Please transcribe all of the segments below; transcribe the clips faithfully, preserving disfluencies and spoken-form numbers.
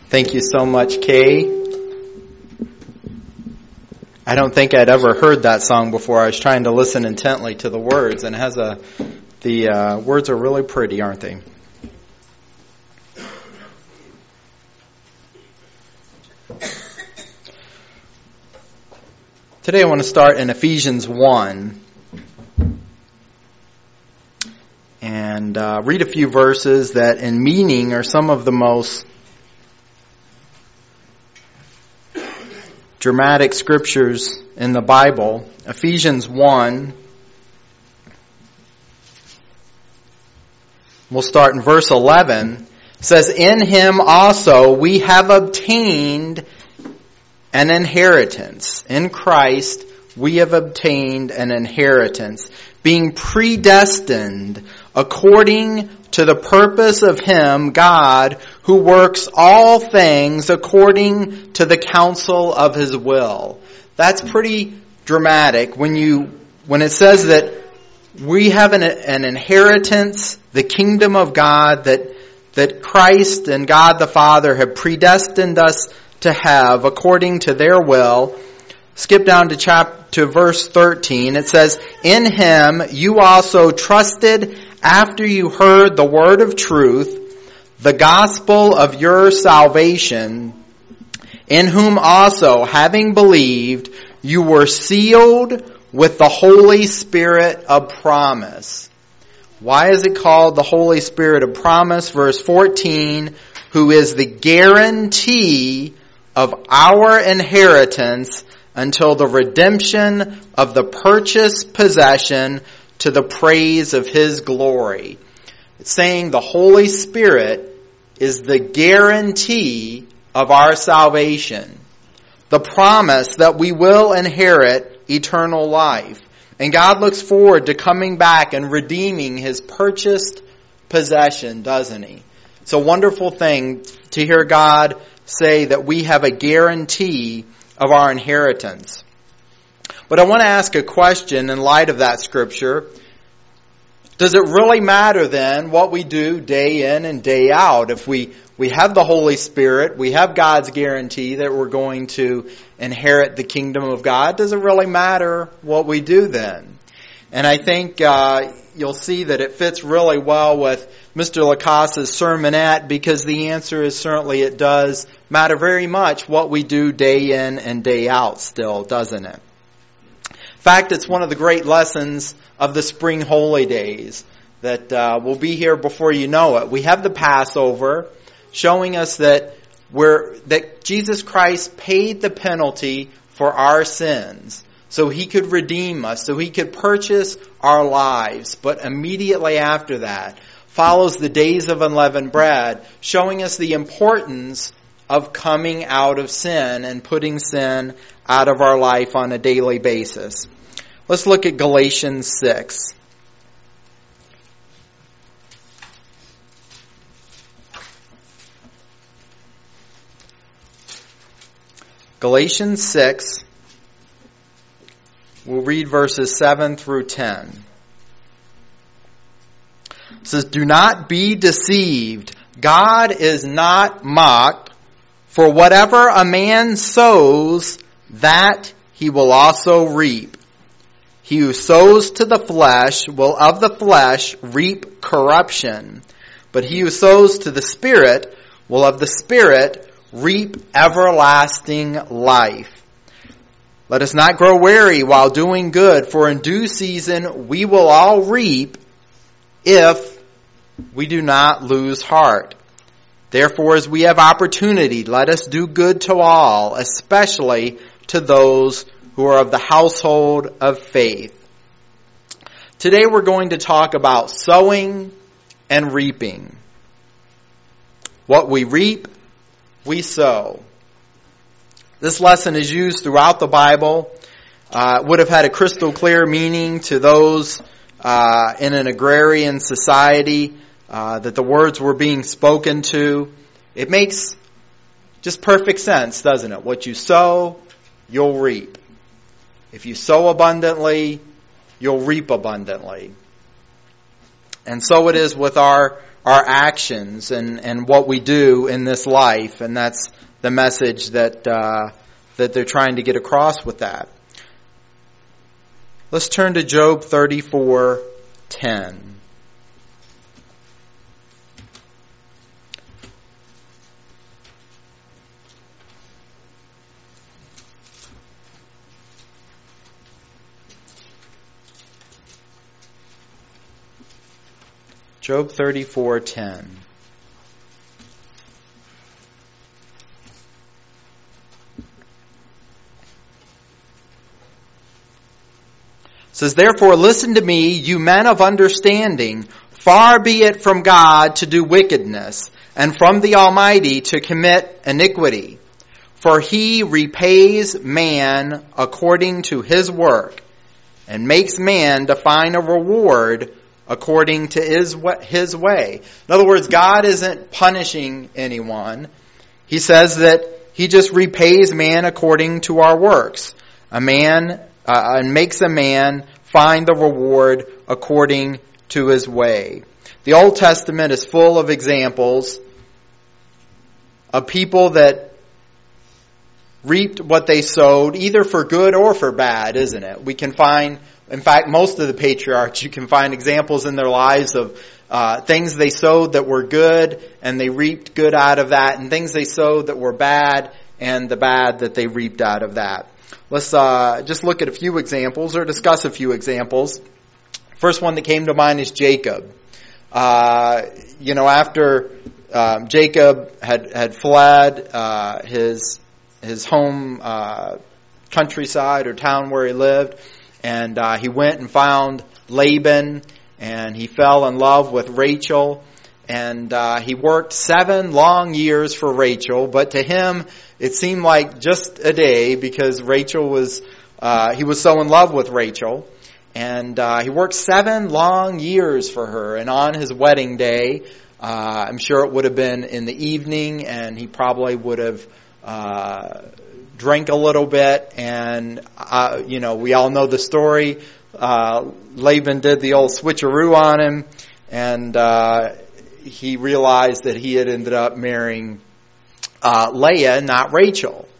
Thank you so much, Kay. I don't think I'd ever heard that song before. I was trying to listen intently to the words, and it has a the uh, words are really pretty, aren't they? Today I want to start in Ephesians one and uh, read a few verses that in meaning are some of the most dramatic scriptures in the Bible. Ephesians one. We'll start in verse eleven. It says, "In him also we have obtained an inheritance." In Christ we have obtained an inheritance, being predestined according to the purpose of him, God, who works all things according to the counsel of his will. That's pretty dramatic when you when it says that we have an, an inheritance, the kingdom of God, that that Christ and God the Father have predestined us to have according to their will. Skip down to chapter to verse thirteen. It says, "In him you also trusted after you heard the word of truth, the gospel of your salvation, in whom also, having believed, you were sealed with the Holy Spirit of promise." Why is it called the Holy Spirit of promise? Verse fourteen, "Who is the guarantee of our inheritance until the redemption of the purchased possession to the praise of his glory." It's saying the Holy Spirit is the guarantee of our salvation, the promise that we will inherit eternal life. And God looks forward to coming back and redeeming his purchased possession, doesn't he? It's a wonderful thing to hear God say that we have a guarantee of our inheritance. But I want to ask a question in light of that scripture. Does it really matter then what we do day in and day out? If we, we have the Holy Spirit, we have God's guarantee that we're going to inherit the kingdom of God, does it really matter what we do then? And I think uh, you'll see that it fits really well with Mister Lacase's sermonette, because the answer is certainly it does matter very much what we do day in and day out still, doesn't it? In fact, it's one of the great lessons of the spring holy days that uh, will be here before you know it. We have the Passover showing us that we're, that Jesus Christ paid the penalty for our sins so he could redeem us, so he could purchase our lives. But immediately after that follows the days of unleavened bread, showing us the importance of coming out of sin and putting sin out of our life on a daily basis. Let's look at Galatians six. Galatians six, we'll read verses seven through ten. It says, "Do not be deceived. God is not mocked. For whatever a man sows, that he will also reap. He who sows to the flesh will of the flesh reap corruption. But he who sows to the Spirit will of the Spirit reap everlasting life. Let us not grow weary while doing good, for in due season we will all reap if we do not lose heart. Therefore, as we have opportunity, let us do good to all, especially to those who are of the household of faith." Today we're going to talk about sowing and reaping. What we reap, we sow. This lesson is used throughout the Bible. Uh, it would have had a crystal clear meaning to those uh, in an agrarian society uh, that the words were being spoken to. It makes just perfect sense, doesn't it? What you sow, you'll reap. If you sow abundantly, you'll reap abundantly. And so it is with our our actions and, and what we do in this life. And that's the message that uh, that they're trying to get across with that. Let's turn to Job thirty-four ten. Job thirty-four ten. It says, "Therefore listen to me, you men of understanding. Far be it from God to do wickedness, and from the Almighty to commit iniquity. For he repays man according to his work, and makes man to find a reward according to his his way." In other words, God isn't punishing anyone. He says that he just repays man according to our works. A man uh, and makes a man find the reward according to his way. The Old Testament is full of examples of people that reaped what they sowed, either for good or for bad, isn't it? We can find, in fact, most of the patriarchs, you can find examples in their lives of uh, things they sowed that were good, and they reaped good out of that, and things they sowed that were bad, and the bad that they reaped out of that. Let's uh, just look at a few examples, or discuss a few examples. First one that came to mind is Jacob. Uh, you know, after uh, Jacob had had fled uh, his his home uh, countryside or town where he lived, and uh, he went and found Laban, and he fell in love with Rachel, and uh, he worked seven long years for Rachel, but to him it seemed like just a day, because Rachel was uh, he was so in love with Rachel. And uh, he worked seven long years for her. And on his wedding day, uh, I'm sure it would have been in the evening, and he probably would have uh, drank a little bit. And, uh, you know, we all know the story. Uh, Laban did the old switcheroo on him, and uh, he realized that he had ended up marrying uh, Leah, not Rachel.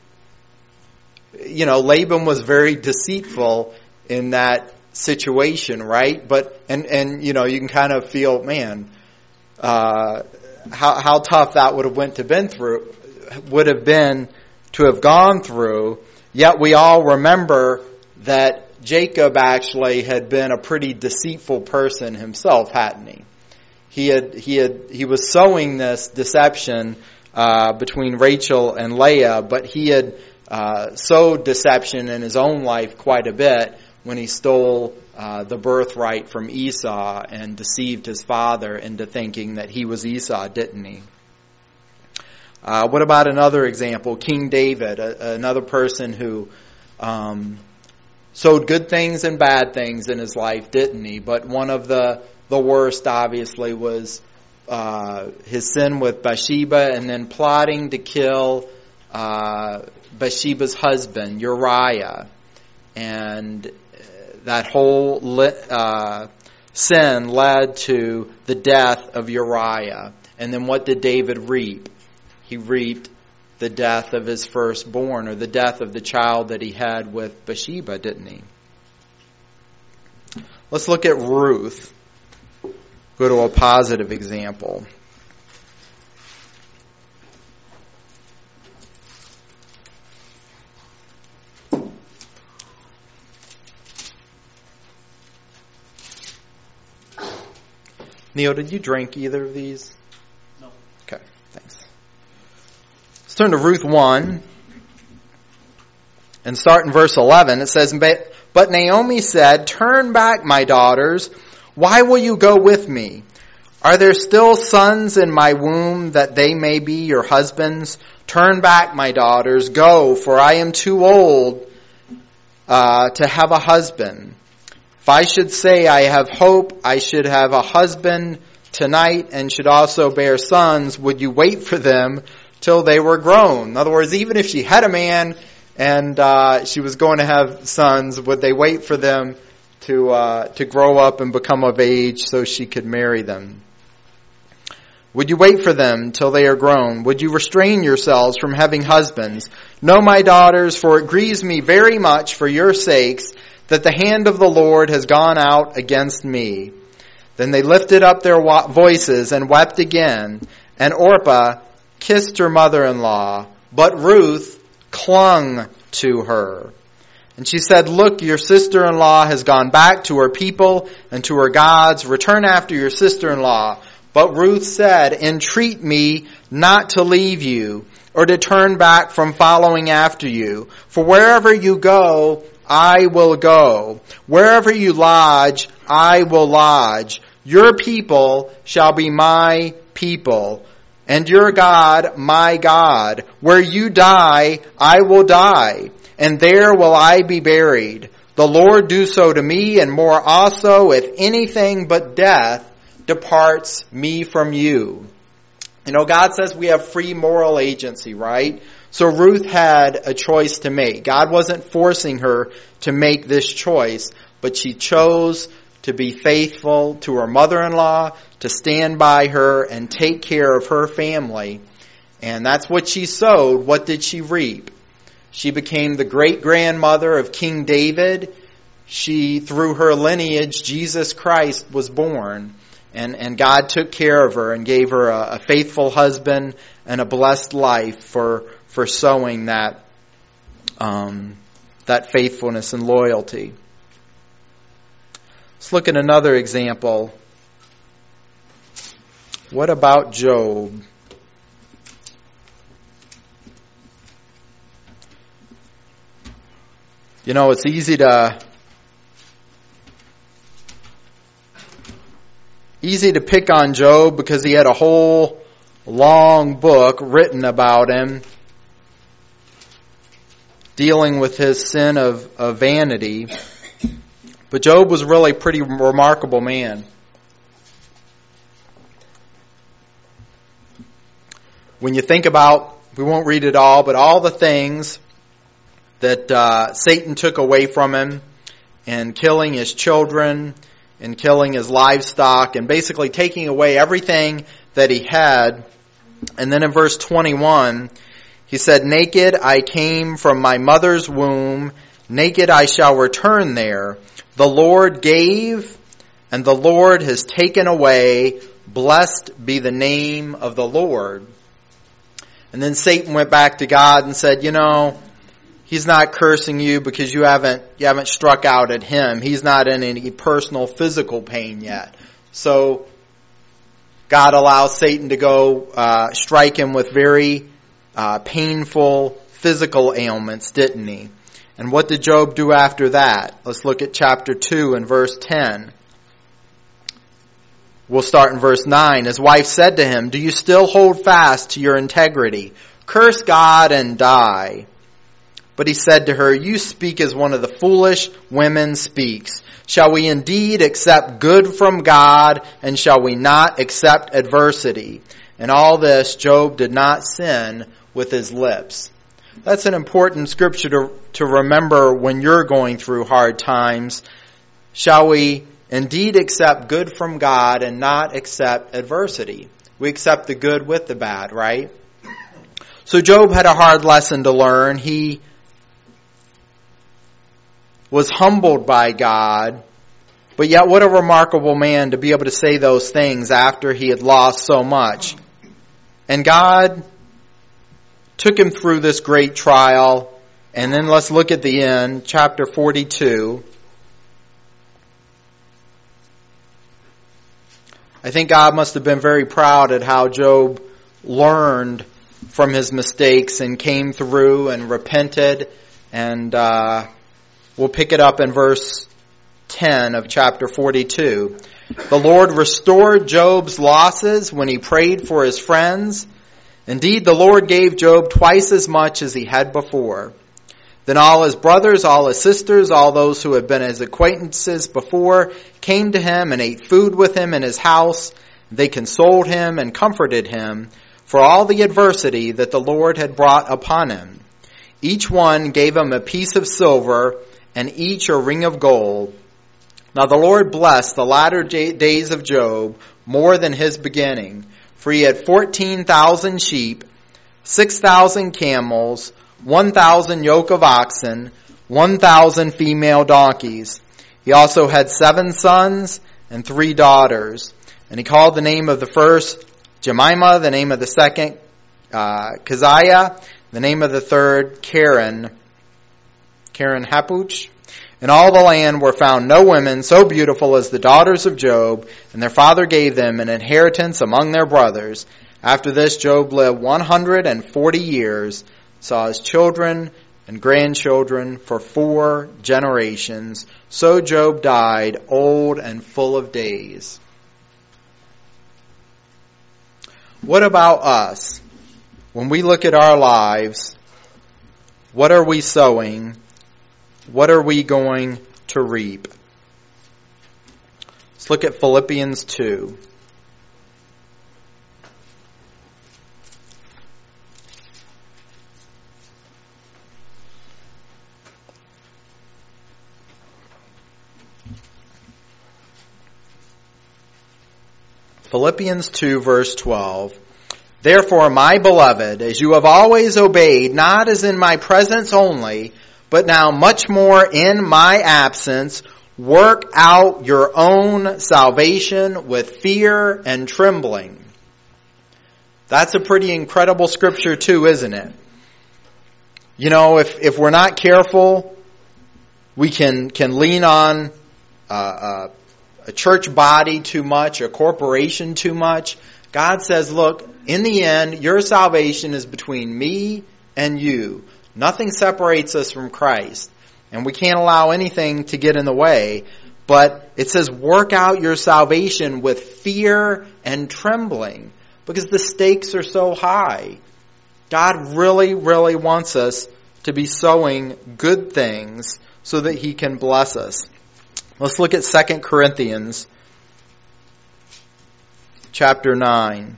You know, Laban was very deceitful in that situation, right? But and and you know, you can kind of feel, man, uh, how how tough that would have went to been through, would have been to have gone through. Yet we all remember that Jacob actually had been a pretty deceitful person himself, hadn't he? He had he had he was sowing this deception uh, between Rachel and Leah, but he had uh, sowed deception in his own life quite a bit when he stole uh, the birthright from Esau and deceived his father into thinking that he was Esau, didn't he? Uh, what about another example? King David, a, another person who um, sowed good things and bad things in his life, didn't he? But one of the, the worst, obviously, was uh, his sin with Bathsheba, and then plotting to kill uh, Bathsheba's husband, Uriah. And that whole uh, sin led to the death of Uriah. And then what did David reap? He reaped the death of his firstborn, or the death of the child that he had with Bathsheba, didn't he? Let's look at Ruth. Go to a positive example. Neil, did you drink either of these? No. Okay, thanks. Let's turn to Ruth one and start in verse eleven. It says, "But Naomi said, 'Turn back, my daughters. Why will you go with me? Are there still sons in my womb that they may be your husbands? Turn back, my daughters. Go, for I am too old uh, to have a husband. If I should say I have hope, I should have a husband tonight and should also bear sons. Would you wait for them till they were grown?'" In other words, even if she had a man and uh, she was going to have sons, would they wait for them to uh, to grow up and become of age so she could marry them? Would you wait for them till they are grown? Would you restrain yourselves from having husbands? No, my daughters, for it grieves me very much for your sakes that the hand of the Lord has gone out against me. Then they lifted up their voices and wept again, and Orpah kissed her mother-in-law, but Ruth clung to her. And she said, look, your sister-in-law has gone back to her people and to her gods. Return after your sister-in-law. But Ruth said, entreat me not to leave you or to turn back from following after you. For wherever you go, I will go. Wherever you lodge, I will lodge. Your people shall be my people, and your God my God. Where you die, I will die, and there will I be buried. The Lord do so to me, and more also, if anything but death departs me from you. You know, God says we have free moral agency, right? So Ruth had a choice to make. God wasn't forcing her to make this choice, but she chose to be faithful to her mother-in-law, to stand by her and take care of her family. And that's what she sowed. What did she reap? She became the great-grandmother of King David. She, through her lineage, Jesus Christ was born. And, and God took care of her and gave her a, a faithful husband and a blessed life for, for sowing that, um, that faithfulness and loyalty. Let's look at another example. What about Job? You know, it's easy to easy to pick on Job because he had a whole long book written about him, dealing with his sin of, of vanity. But Job was really a pretty remarkable man. When you think about, we won't read it all, but all the things that uh, Satan took away from him, and killing his children, and killing his livestock, and basically taking away everything that he had. And then in verse twenty-one, he said, naked I came from my mother's womb, naked I shall return there. The Lord gave, and the Lord has taken away. Blessed be the name of the Lord. And then Satan went back to God and said, you know, he's not cursing you because you haven't you haven't struck out at him. He's not in any personal physical pain yet. So God allows Satan to go uh, strike him with very uh, painful physical ailments, didn't he? And what did Job do after that? Let's look at chapter two and verse ten. We'll start in verse nine. His wife said to him, do you still hold fast to your integrity? Curse God and die. But he said to her, you speak as one of the foolish women speaks. Shall we indeed accept good from God, and shall we not accept adversity? In all this, Job did not sin with his lips. That's an important scripture to, to remember when you're going through hard times. Shall we indeed accept good from God and not accept adversity? We accept the good with the bad, right? So Job had a hard lesson to learn. He was humbled by God, but yet what a remarkable man to be able to say those things after he had lost so much. And God took him through this great trial. And then let's look at the end, chapter forty-two. I think God must have been very proud at how Job learned from his mistakes and came through and repented. And uh, we'll pick it up in verse ten of chapter forty-two. The Lord restored Job's losses when he prayed for his friends. Indeed, the Lord gave Job twice as much as he had before. Then all his brothers, all his sisters, all those who had been his acquaintances before, came to him and ate food with him in his house. They consoled him and comforted him for all the adversity that the Lord had brought upon him. Each one gave him a piece of silver, and each a ring of gold. Now the Lord blessed the latter days of Job more than his beginning, for he had fourteen thousand sheep, six thousand camels, one thousand yoke of oxen, one thousand female donkeys. He also had seven sons and three daughters. And he called the name of the first Jemimah, the name of the second uh, Keziah, the name of the third Karen, Karen Hapuch. In all the land were found no women so beautiful as the daughters of Job, and their father gave them an inheritance among their brothers. After this, Job lived one hundred forty years, saw his children and grandchildren for four generations. So Job died old and full of days. What about us? When we look at our lives, what are we sowing? What are we going to reap? Let's look at Philippians two. Philippians two, verse twelve. Therefore, my beloved, as you have always obeyed, not as in my presence only, but now much more in my absence, work out your own salvation with fear and trembling. That's a pretty incredible scripture too, isn't it? You know, if, if we're not careful, we can, can lean on uh, uh, a church body too much, a corporation too much. God says, look, in the end, your salvation is between me and you. Nothing separates us from Christ. And we can't allow anything to get in the way. But it says, work out your salvation with fear and trembling. Because the stakes are so high. God really, really wants us to be sowing good things so that He can bless us. Let's look at Second Corinthians chapter nine.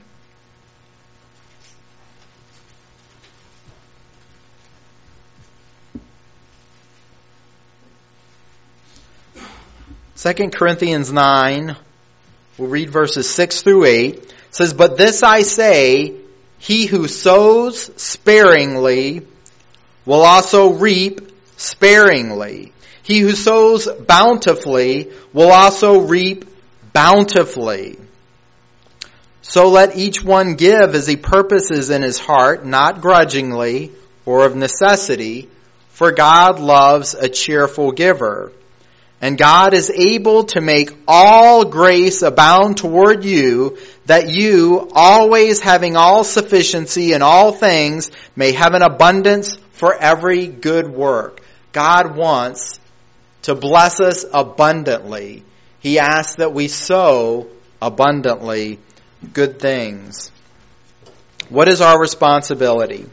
Second Corinthians nine, we'll read verses six through eight. It says, but this I say, he who sows sparingly will also reap sparingly. He who sows bountifully will also reap bountifully. So let each one give as he purposes in his heart, not grudgingly or of necessity, for God loves a cheerful giver. And God is able to make all grace abound toward you, that you, always having all sufficiency in all things, may have an abundance for every good work. God wants to bless us abundantly. He asks that we sow abundantly good things. What is our responsibility?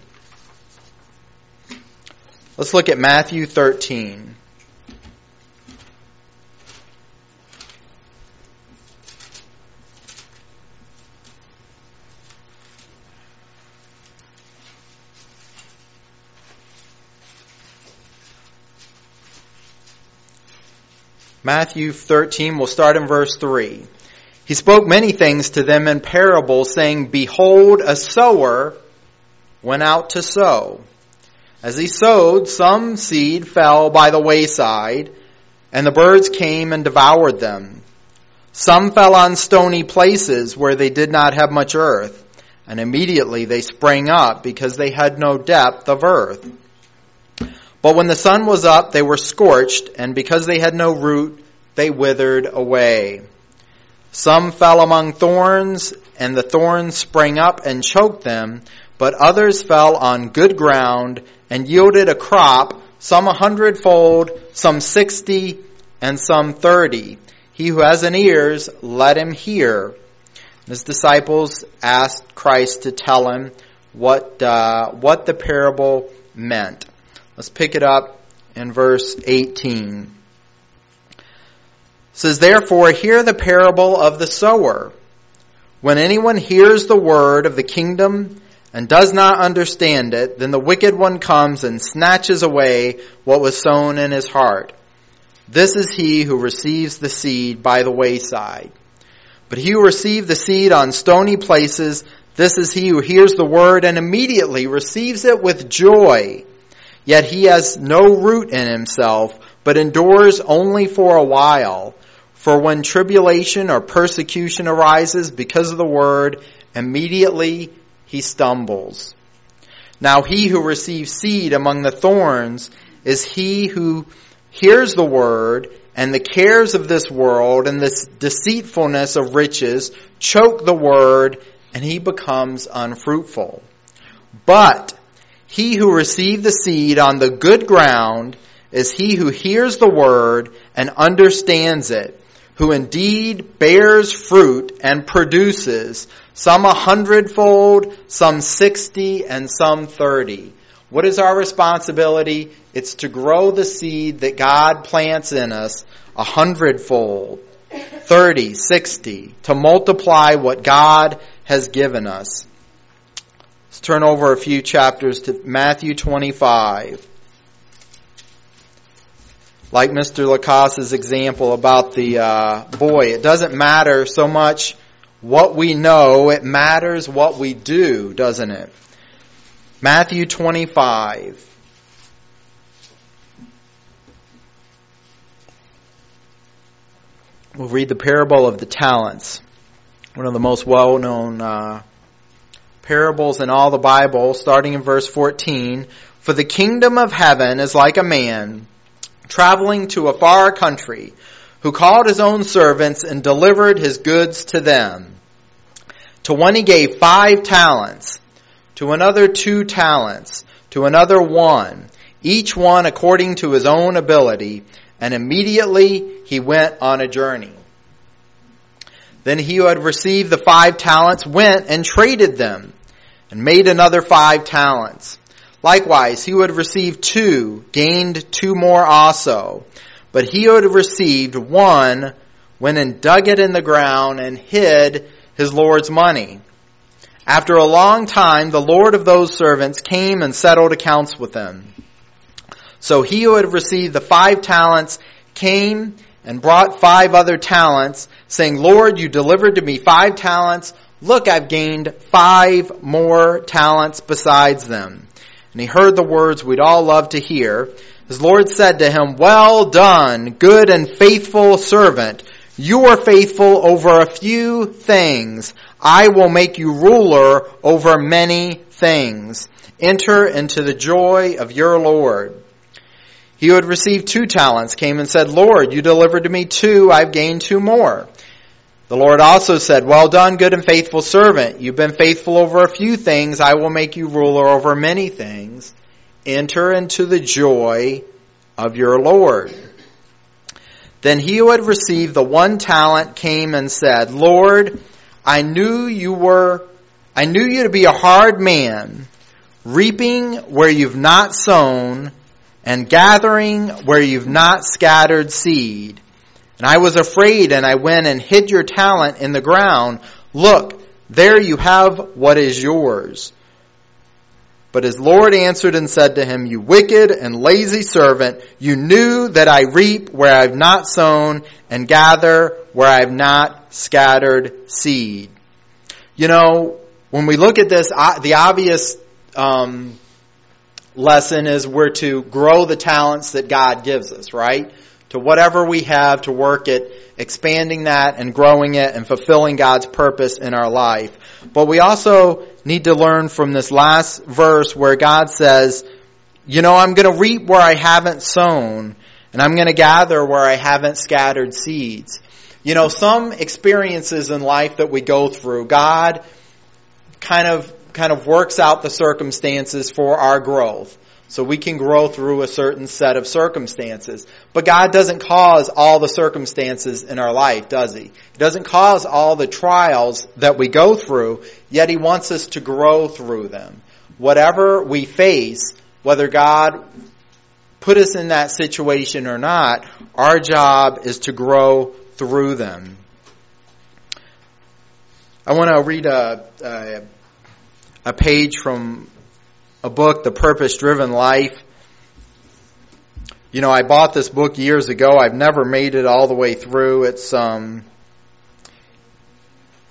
Let's look at Matthew thirteen. Matthew thirteen, we'll start in verse three. He spoke many things to them in parables, saying, behold, a sower went out to sow. As he sowed, some seed fell by the wayside, and the birds came and devoured them. Some fell on stony places where they did not have much earth, and immediately they sprang up because they had no depth of earth. But when the sun was up, they were scorched, and because they had no root, they withered away. Some fell among thorns, and the thorns sprang up and choked them. But others fell on good ground and yielded a crop, some a hundredfold, some sixty, and some thirty. He who has an ears, let him hear. His disciples asked Christ to tell him what uh, what the parable meant. Let's pick it up in verse eighteen. It says, therefore, hear the parable of the sower. When anyone hears the word of the kingdom and does not understand it, then the wicked one comes and snatches away what was sown in his heart. This is he who receives the seed by the wayside. But he who received the seed on stony places, this is he who hears the word and immediately receives it with joy. Yet he has no root in himself, but endures only for a while. For when tribulation or persecution arises because of the word, immediately he stumbles. Now he who receives seed among the thorns is he who hears the word, and the cares of this world and this deceitfulness of riches choke the word, and he becomes unfruitful. But he who received the seed on the good ground is he who hears the word and understands it, who indeed bears fruit and produces, some a hundredfold, some sixty, and some thirty. What is our responsibility? It's to grow the seed that God plants in us a hundredfold, thirty, sixty, to multiply what God has given us. Let's turn over a few chapters to Matthew twenty-five. Like Mister Lacasse's example about the uh, boy, it doesn't matter so much what we know, it matters what we do, doesn't it? Matthew twenty-five. We'll read the parable of the talents. One of the most well-known uh, parables in all the Bible, starting in verse fourteen. For the kingdom of heaven is like a man traveling to a far country, who called his own servants and delivered his goods to them. To one he gave five talents, to another two talents, to another one, each one according to his own ability, and immediately he went on a journey. Then he who had received the five talents went and traded them, and made another five talents. Likewise, he who had received two gained two more also. But he who had received one went and dug it in the ground and hid his Lord's money. After a long time, the Lord of those servants came and settled accounts with them. So he who had received the five talents came and brought five other talents, saying, Lord, you delivered to me five talents. Look, I've gained five more talents besides them. And he heard the words we'd all love to hear. His Lord said to him, well done, good and faithful servant. You are faithful over a few things. I will make you ruler over many things. Enter into the joy of your Lord. He who had received two talents came and said, Lord, you delivered to me two. I've gained two more. The Lord also said, well done, good and faithful servant. You've been faithful over a few things. I will make you ruler over many things. Enter into the joy of your Lord. Then he who had received the one talent came and said, Lord, I knew you were, I knew you to be a hard man, reaping where you've not sown, and gathering where you've not scattered seed. And I was afraid, and I went and hid your talent in the ground. Look, there you have what is yours. But his Lord answered and said to him, you wicked and lazy servant, you knew that I reap where I have not sown, and gather where I have not scattered seed. You know, when we look at this, the obvious um, lesson is we're to grow the talents that God gives us, right? To whatever we have, to work at expanding that and growing it and fulfilling God's purpose in our life. But we also need to learn from this last verse where God says, you know, I'm going to reap where I haven't sown, and I'm going to gather where I haven't scattered seeds. You know, some experiences in life that we go through, God kind of kind of works out the circumstances for our growth. So we can grow through a certain set of circumstances. But God doesn't cause all the circumstances in our life, does He? He doesn't cause all the trials that we go through, yet He wants us to grow through them. Whatever we face, whether God put us in that situation or not, our job is to grow through them. I want to read a, a, a page from a book, The Purpose-Driven Life. You know, I bought this book years ago. I've never made it all the way through. It's um,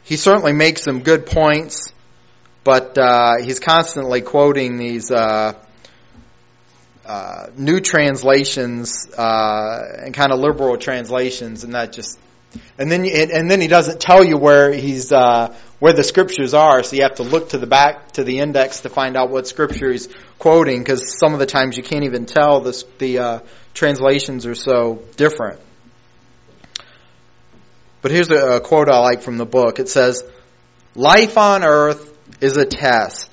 he certainly makes some good points, but uh, he's constantly quoting these uh, uh, new translations uh, and kind of liberal translations, and that just and then and then he doesn't tell you where he's uh, where the scriptures are, so you have to look to the back to the index to find out what scripture he's quoting, because some of the times you can't even tell this, the uh, translations are so different. But here's a, a quote I like from the book. It says, "Life on earth is a test.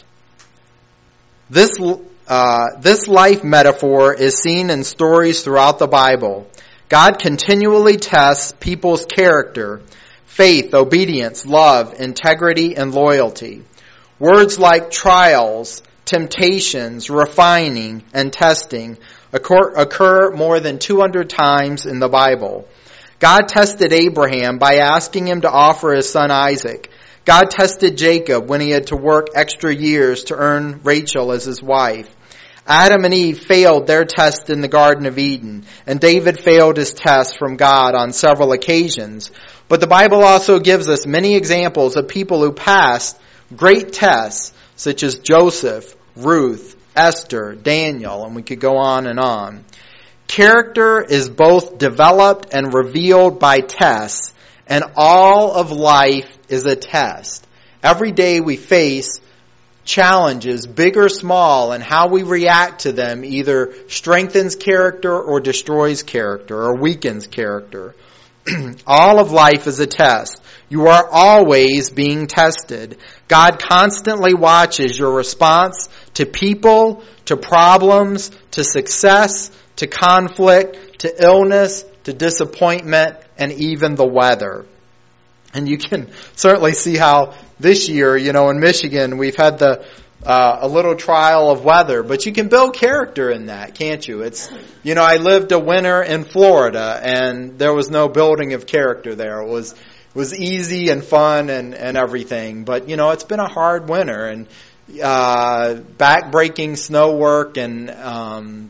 This uh, this life metaphor is seen in stories throughout the Bible. God continually tests people's character, faith, obedience, love, integrity, and loyalty. Words like trials, temptations, refining, and testing occur, occur more than two hundred times in the Bible. God tested Abraham by asking him to offer his son Isaac. God tested Jacob when he had to work extra years to earn Rachel as his wife. Adam and Eve failed their test in the Garden of Eden, and David failed his test from God on several occasions. But the Bible also gives us many examples of people who passed great tests, such as Joseph, Ruth, Esther, Daniel, and we could go on and on. Character is both developed and revealed by tests, and all of life is a test. Every day we face challenges, big or small, and how we react to them either strengthens character or destroys character or weakens character. All of life is a test. You are always being tested. God constantly watches your response to people, to problems, to success, to conflict, to illness, to disappointment, and even the weather. And you can certainly see how this year, you know, in Michigan, we've had the uh, a little trial of weather, but you can build character in that, can't you? It's, you know, I lived a winter in Florida, and there was no building of character there. It was it was easy and fun and, and everything, but, you know, it's been a hard winter, and uh, back-breaking snow work, and, um,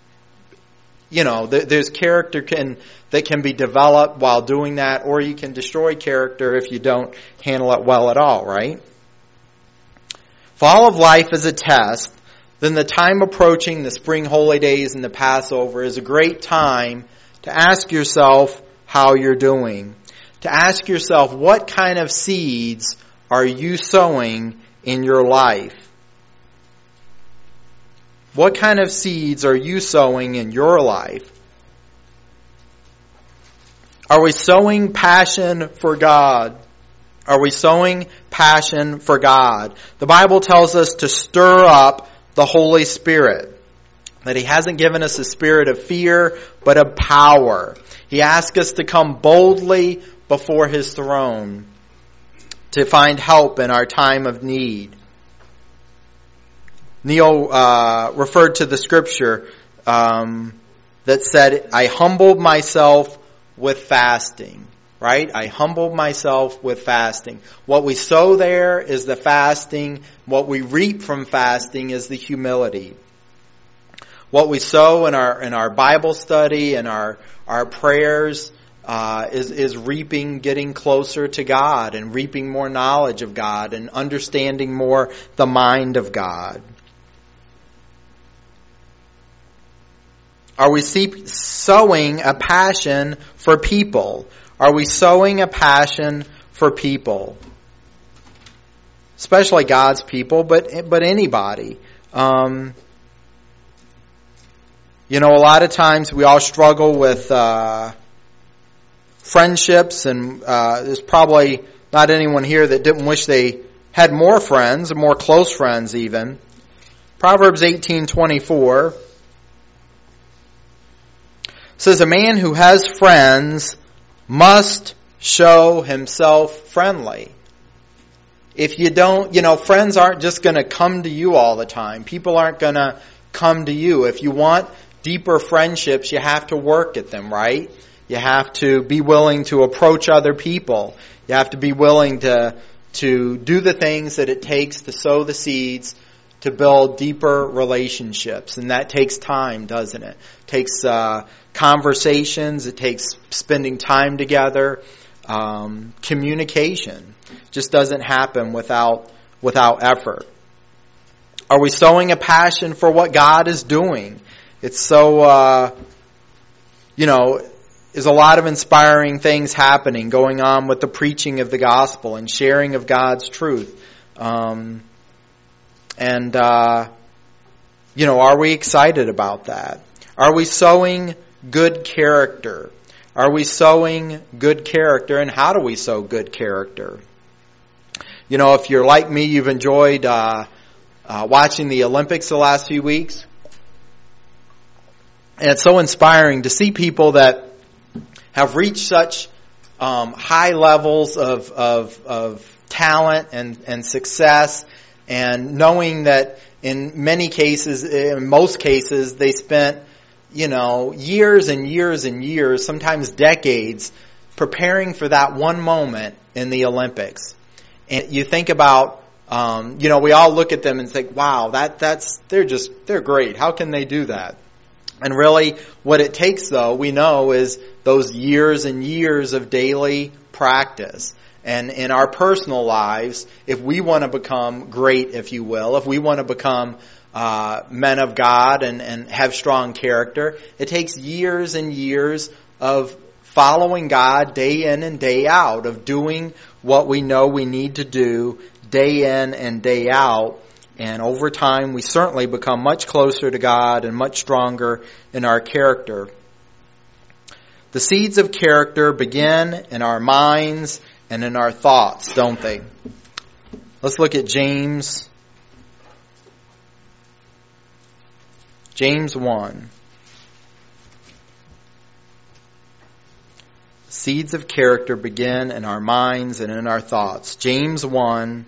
you know, th- there's character can that can be developed while doing that, or you can destroy character if you don't handle it well at all, right? If all of life is a test, then the time approaching the spring holy days and the Passover is a great time to ask yourself how you're doing. To ask yourself, what kind of seeds are you sowing in your life? What kind of seeds are you sowing in your life? Are we sowing passion for God? Are we sowing passion for God? The Bible tells us to stir up the Holy Spirit. That He hasn't given us a spirit of fear, but of power. He asks us to come boldly before His throne to find help in our time of need. Neil uh, referred to the scripture um, that said, I humbled myself with fasting. Right? I humbled myself with fasting. What we sow there is the fasting. What we reap from fasting is the humility. What we sow in our in our Bible study and our our prayers uh, is is reaping, getting closer to God and reaping more knowledge of God and understanding more the mind of God. Are we see, sowing a passion for people? Are we sowing a passion for people? Especially God's people, but but anybody. Um, you know, a lot of times we all struggle with uh, friendships, and uh, there's probably not anyone here that didn't wish they had more friends, more close friends even. Proverbs eighteen twenty-four says, a man who has friends must show himself friendly. If you don't, you know, friends aren't just going to come to you all the time. People aren't going to come to you. If you want deeper friendships, you have to work at them, right? You have to be willing to approach other people. You have to be willing to, to do the things that it takes to sow the seeds to build deeper relationships. And that takes time, doesn't it? It takes uh, conversations. It takes spending time together. um, communication. Just doesn't happen without without effort. Are we sowing a passion for what God is doing? It's so, uh, you know, there's a lot of inspiring things happening, going on with the preaching of the gospel and sharing of God's truth. Um, and, uh, you know, are we excited about that? Are we sowing good character? Are we sowing good character? And how do we sow good character? You know, if you're like me, you've enjoyed uh, uh, watching the Olympics the last few weeks. And it's so inspiring to see people that have reached such um, high levels of, of, of talent and, and success, and knowing that in many cases, in most cases, they spent, you know, years and years and years, sometimes decades, preparing for that one moment in the Olympics. And you think about, um, you know, we all look at them and think, wow, that, that's, they're just, they're great. How can they do that? And really, what it takes, though, we know, is those years and years of daily practice. And in our personal lives, if we want to become great, if you will, if we want to become uh, men of God and, and have strong character, it takes years and years of following God day in and day out, of doing what we know we need to do day in and day out. And over time, we certainly become much closer to God and much stronger in our character. The seeds of character begin in our minds and in our thoughts, don't they? Let's look at James. James one. Seeds of character begin in our minds and in our thoughts. James one.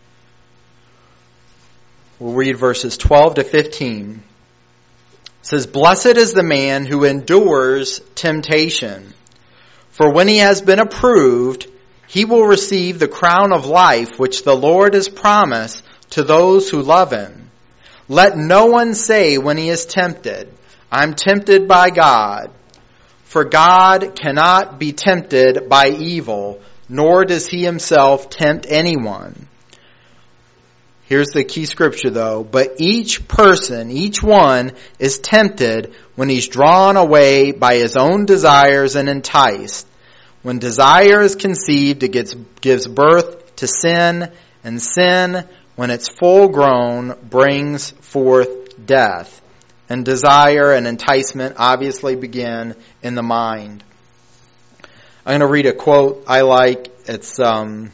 We'll read verses twelve to fifteen. It says, "Blessed is the man who endures temptation, for when he has been approved, he will receive the crown of life which the Lord has promised to those who love him. Let no one say when he is tempted, 'I'm tempted by God.' For God cannot be tempted by evil, nor does he himself tempt anyone." Here's the key scripture, though. "But each person, each one, is tempted when he's drawn away by his own desires and enticed. When desire is conceived, it gets, gives birth to sin, and sin, when it's full grown, brings forth death." And desire and enticement obviously begin in the mind. I'm going to read a quote I like. It's um,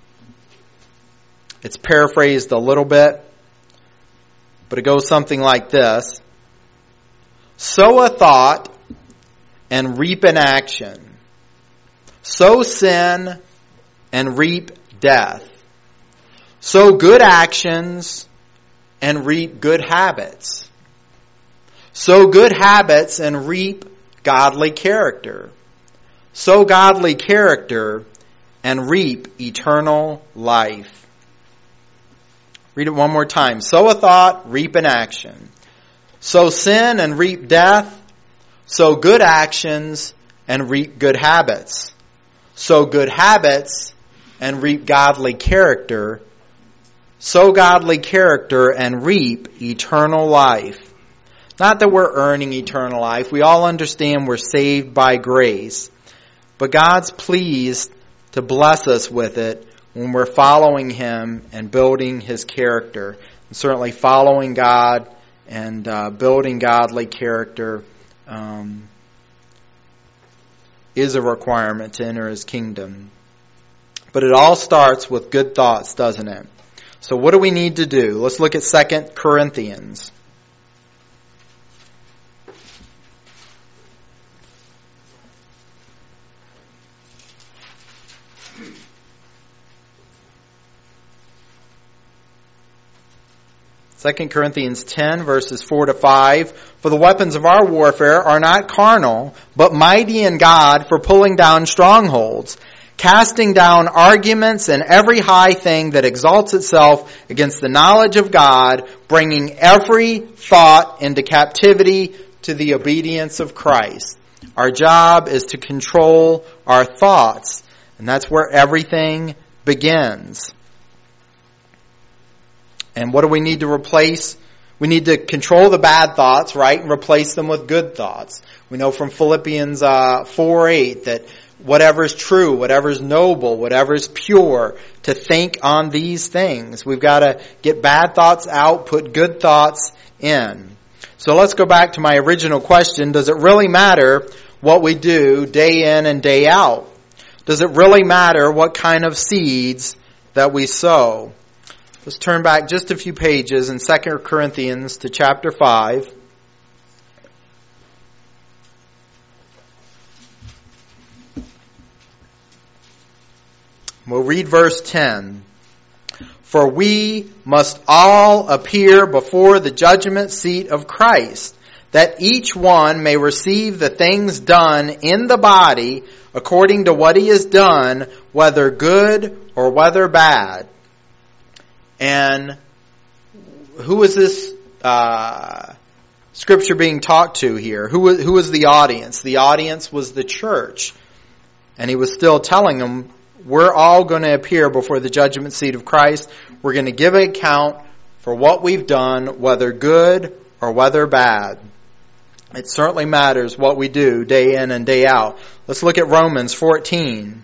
it's paraphrased a little bit, but it goes something like this: "Sow a thought and reap an action. Sow sin and reap death. Sow good actions and reap good habits. Sow good habits and reap godly character. Sow godly character and reap eternal life." Read it one more time. Sow a thought, reap an action. Sow sin and reap death. Sow good actions and reap good habits. Sow good habits and reap godly character. Sow godly character and reap eternal life. Not that we're earning eternal life. We all understand we're saved by grace. But God's pleased to bless us with it when we're following him and building his character. And certainly following God and uh, building godly character um, is a requirement to enter his kingdom. But it all starts with good thoughts, doesn't it? So what do we need to do? Let's look at Second Corinthians. Second Corinthians ten, verses four to five. "For the weapons of our warfare are not carnal, but mighty in God for pulling down strongholds, casting down arguments and every high thing that exalts itself against the knowledge of God, bringing every thought into captivity to the obedience of Christ." Our job is to control our thoughts, And that's where everything begins. And what do we need to replace? We need to control the bad thoughts, right, and replace them with good thoughts. We know from Philippians uh, four eight that whatever is true, whatever is noble, whatever is pure, to think on these things. We've got to get bad thoughts out, put good thoughts in. So let's go back to my original question. Does it really matter what we do day in and day out? Does it really matter what kind of seeds that we sow? Let's turn back just a few pages in Second Corinthians to chapter five. We'll read verse ten. For we must all appear before the judgment seat of Christ, that each one may receive the things done in the body according to what he has done, whether good or whether bad. And who is this uh, scripture being talked to here? Who was, who was the audience? The audience was the church. And he was still telling them, we're all going to appear before the judgment seat of Christ. We're going to give an account for what we've done, whether good or whether bad. It certainly matters what we do day in and day out. Let's look at Romans fourteen.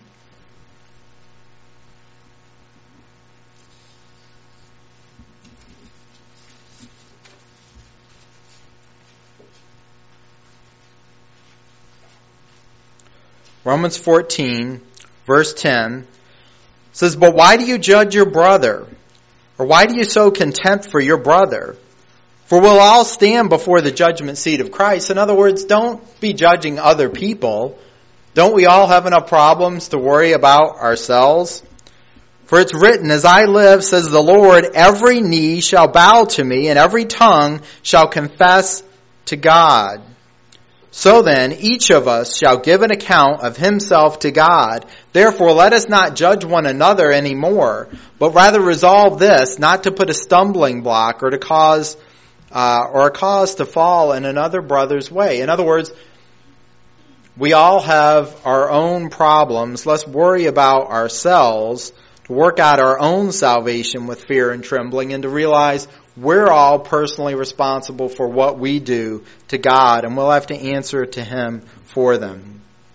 Romans fourteen, verse ten, says, But why do you judge your brother? Or why do you show contempt for your brother? For we'll all stand before the judgment seat of Christ. In other words, don't be judging other people. Don't we all have enough problems to worry about ourselves? For it's written, As I live, says the Lord, every knee shall bow to me, and every tongue shall confess to God. So then, each of us shall give an account of himself to God. Therefore, let us not judge one another anymore, but rather resolve this, not to put a stumbling block or to cause, uh, or a cause to fall in another brother's way. In other words, we all have our own problems. Let's worry about ourselves, to work out our own salvation with fear and trembling, and to realize we're all personally responsible for what we do to God, and we'll have to answer to Him for them.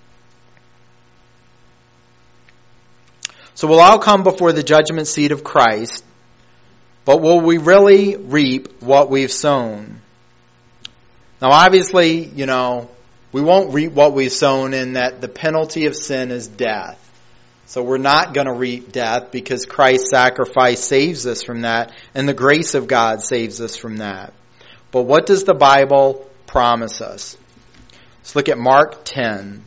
So we'll all come before the judgment seat of Christ, but will we really reap what we've sown? Now obviously, you know, we won't reap what we've sown in that the penalty of sin is death. So we're not going to reap death because Christ's sacrifice saves us from that, and the grace of God saves us from that. But what does the Bible promise us? Let's look at Mark ten.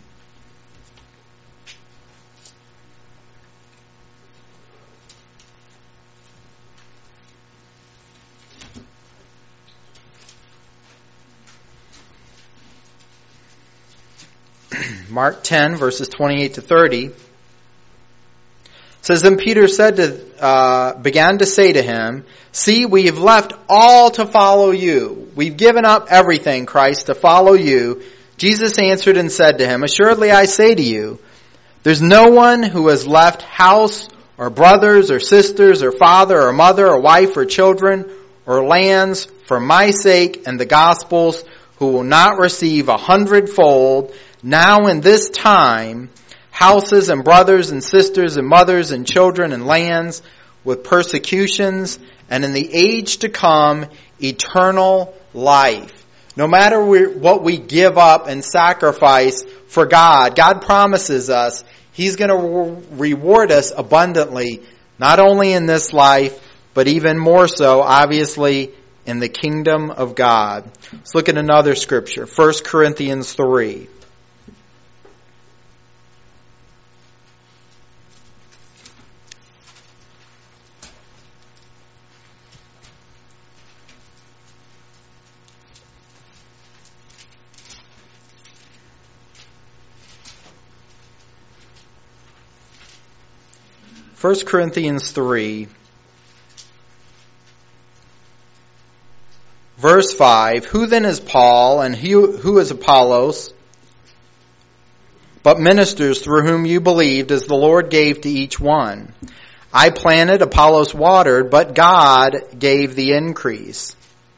Mark ten, verses twenty-eight to thirty. It says, Then Peter said to, uh, began to say to him, See, we have left all to follow you. We've given up everything, Christ, to follow you. Jesus answered and said to him, Assuredly I say to you, there's no one who has left house or brothers or sisters or father or mother or wife or children or lands for my sake and the gospel's who will not receive a hundredfold now in this time houses and brothers and sisters and mothers and children and lands with persecutions, and in the age to come, eternal life. No matter what we give up and sacrifice for God, God promises us He's going to reward us abundantly, not only in this life, but even more so, obviously, in the kingdom of God. Let's look at another scripture, First Corinthians three. First Corinthians three, verse five, Who then is Paul, and who, who is Apollos, but ministers through whom you believed, as the Lord gave to each one. I planted, Apollos watered, but God gave the increase.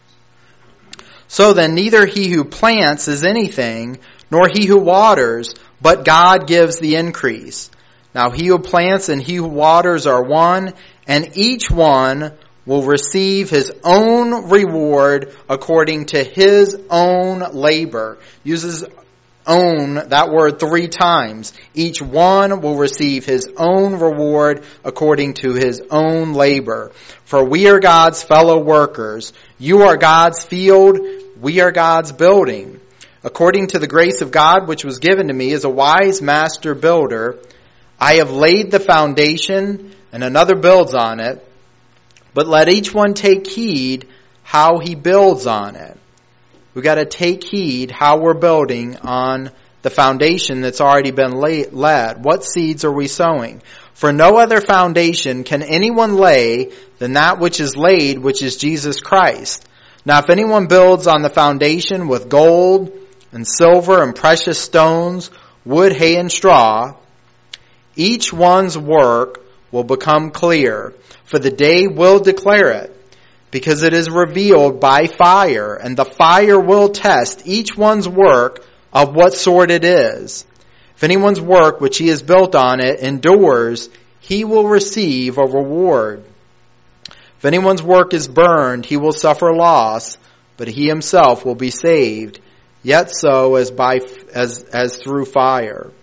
So then neither he who plants is anything, nor he who waters, but God gives the increase. Now he who plants and he who waters are one, and each one will receive his own reward according to his own labor. Uses own, that word, three times. Each one will receive his own reward according to his own labor. For we are God's fellow workers. You are God's field. We are God's building. According to the grace of God which was given to me as a wise master builder, I have laid the foundation, and another builds on it. But let each one take heed how he builds on it. We've got to take heed how we're building on the foundation that's already been laid. What seeds are we sowing? For no other foundation can anyone lay than that which is laid, which is Jesus Christ. Now if anyone builds on the foundation with gold and silver and precious stones, wood, hay, and straw, each one's work will become clear, for the day will declare it, because it is revealed by fire, and the fire will test each one's work of what sort it is. If anyone's work which he has built on it endures, he will receive a reward. If anyone's work is burned, he will suffer loss, but he himself will be saved, yet so as by as as through fire.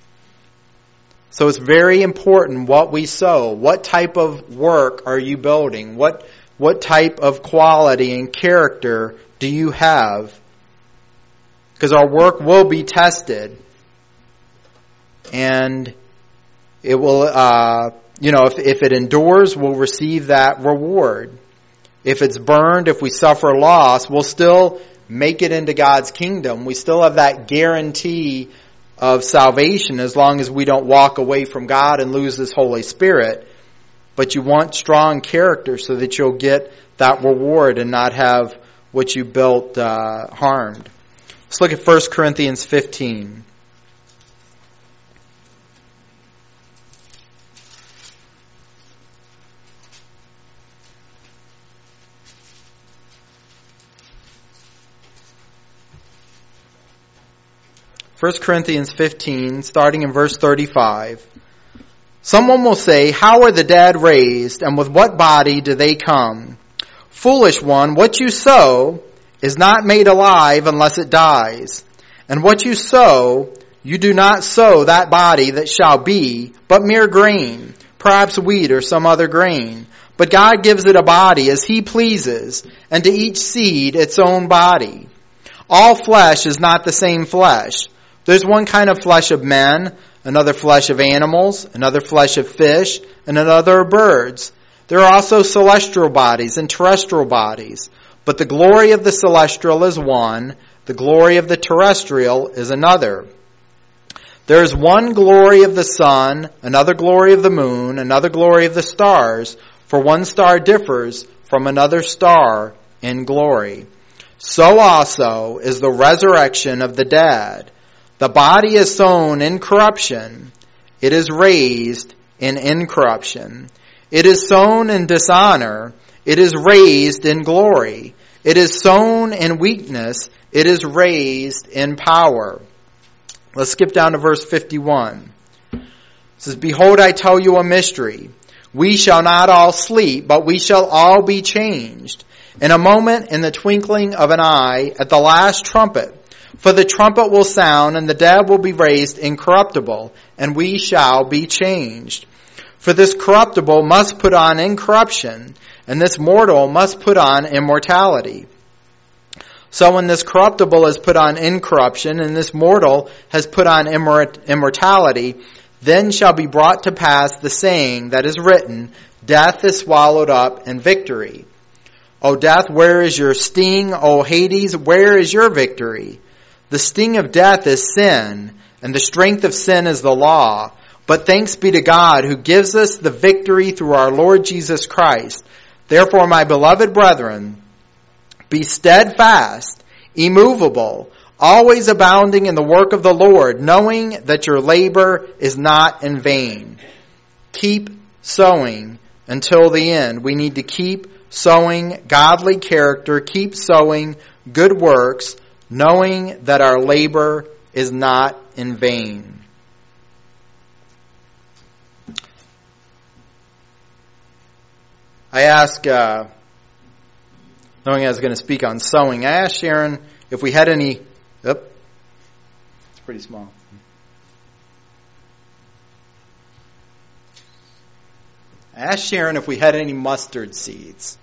So it's very important what we sow. What type of work are you building? What what type of quality and character do you have? Because our work will be tested, and it will, uh, you know, if, if it endures, we'll receive that reward. If it's burned, if we suffer loss, we'll still make it into God's kingdom. We still have that guarantee of salvation as long as we don't walk away from God and lose His Holy Spirit. But you want strong character so that you'll get that reward and not have what you built uh, harmed. Let's look at First Corinthians fifteen. First Corinthians fifteen, starting in verse thirty-five. Someone will say, how are the dead raised, and with what body do they come? Foolish one, what you sow is not made alive unless it dies. And what you sow, you do not sow that body that shall be, but mere grain, perhaps wheat or some other grain. But God gives it a body as He pleases, and to each seed its own body. All flesh is not the same flesh. There's one kind of flesh of men, another flesh of animals, another flesh of fish, and another of birds. There are also celestial bodies and terrestrial bodies. But the glory of the celestial is one, the glory of the terrestrial is another. There is one glory of the sun, another glory of the moon, another glory of the stars, for one star differs from another star in glory. So also is the resurrection of the dead. The body is sown in corruption, it is raised in incorruption. It is sown in dishonor, it is raised in glory. It is sown in weakness, it is raised in power. Let's skip down to verse fifty-one. It says, behold, I tell you a mystery. We shall not all sleep, but we shall all be changed. In a moment, in the twinkling of an eye, at the last trumpet. For the trumpet will sound, and the dead will be raised incorruptible, and we shall be changed. For this corruptible must put on incorruption, and this mortal must put on immortality. So when this corruptible has put on incorruption, and this mortal has put on immortality, then shall be brought to pass the saying that is written, death is swallowed up in victory. O death, where is your sting? O Hades, where is your victory? The sting of death is sin, and the strength of sin is the law. But thanks be to God who gives us the victory through our Lord Jesus Christ. Therefore, my beloved brethren, be steadfast, immovable, always abounding in the work of the Lord, knowing that your labor is not in vain. Keep sowing until the end. We need to keep sowing godly character, keep sowing good works, knowing that our labor is not in vain. I asked, uh, knowing I was going to speak on sowing, I asked Sharon if we had any, oop, it's pretty small. I asked Sharon if we had any mustard seeds.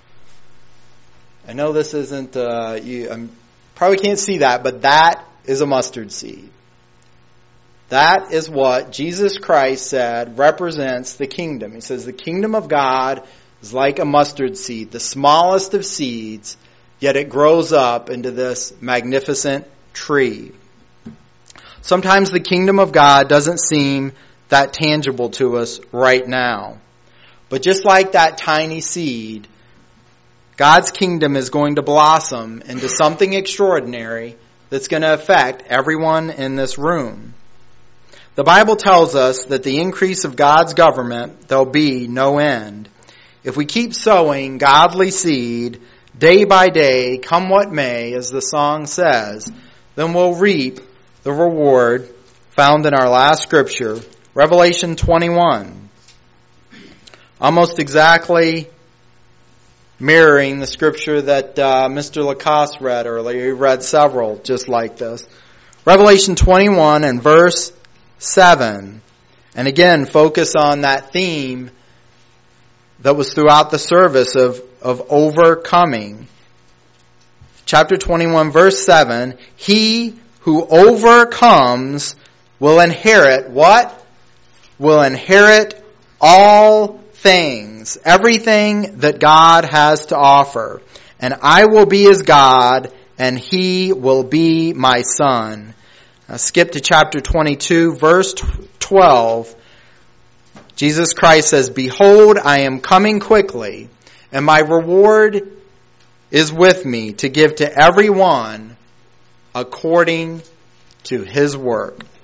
I know this isn't, uh, you um, probably can't see that, but that is a mustard seed. That is what Jesus Christ said represents the kingdom. He says the kingdom of God is like a mustard seed, the smallest of seeds, yet it grows up into this magnificent tree. Sometimes the kingdom of God doesn't seem that tangible to us right now. But just like that tiny seed, God's kingdom is going to blossom into something extraordinary that's going to affect everyone in this room. The Bible tells us that the increase of God's government, there'll be no end. If we keep sowing godly seed day by day, come what may, as the song says, then we'll reap the reward found in our last scripture, Revelation twenty-one. Almost exactly mirroring the scripture that uh, Mister Lacoste read earlier. He read several just like this. Revelation twenty-one and verse seven. And again, focus on that theme that was throughout the service of, of overcoming. Chapter twenty-one, verse seven. He who overcomes will inherit what? Will inherit all things, everything that God has to offer. And I will be his God, and he will be my son. Now skip to chapter twenty-two, verse twelve. Jesus Christ says, behold, I am coming quickly, and my reward is with me to give to everyone according to his work.